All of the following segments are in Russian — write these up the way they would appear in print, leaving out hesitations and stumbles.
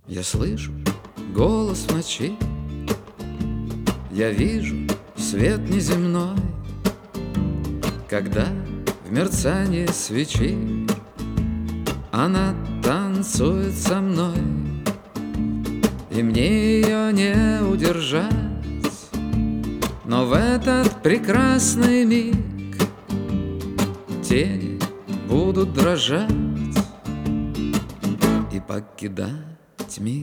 Я слышу голос в ночи, я вижу свет неземной, когда в мерцании свечи она танцует со мной, и мне ее не удержать. Но в этот прекрасный миг тени будут дрожать и покидать мир.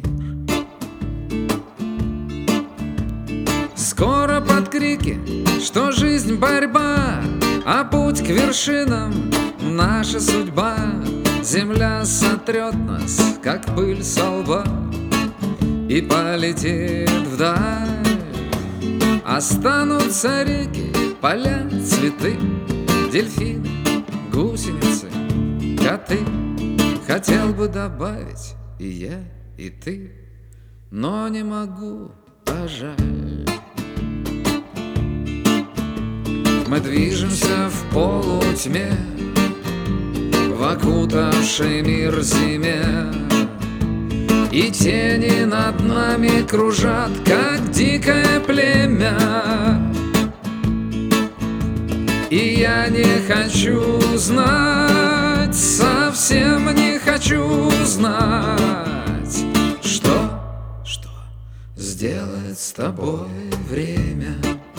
Скоро под крики, что жизнь борьба, а путь к вершинам наша судьба. Земля сотрет нас, как пыль со лба, и полетит вдаль. Останутся реки, поля, цветы, дельфины, гусеницы, коты. Хотел бы добавить и я, и ты, но не могу, а жаль. Мы движемся в полутьме, в окутавший мир зиме, и тени над нами кружат, как дикое племя. И я не хочу знать, совсем не хочу знать, что сделает с тобой время.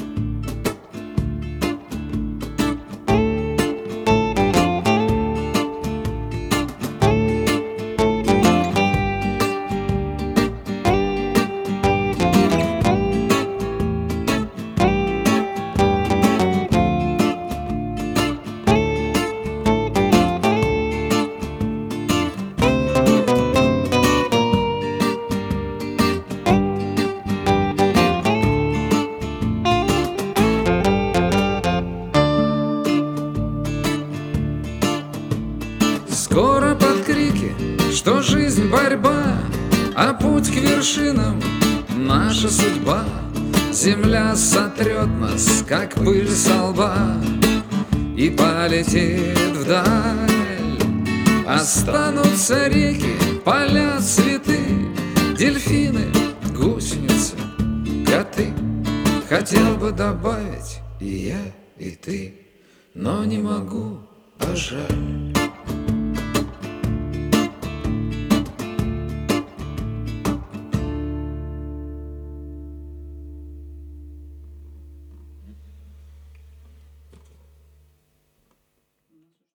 Скоро под крики, что жизнь борьба, а путь к вершинам наша судьба. Земля сотрет нас, как пыль со лба, и полетит вдаль. Останутся реки, поля, цветы, дельфины, гусеницы, коты. Хотел бы добавить и я, и ты, но не могу, а жаль.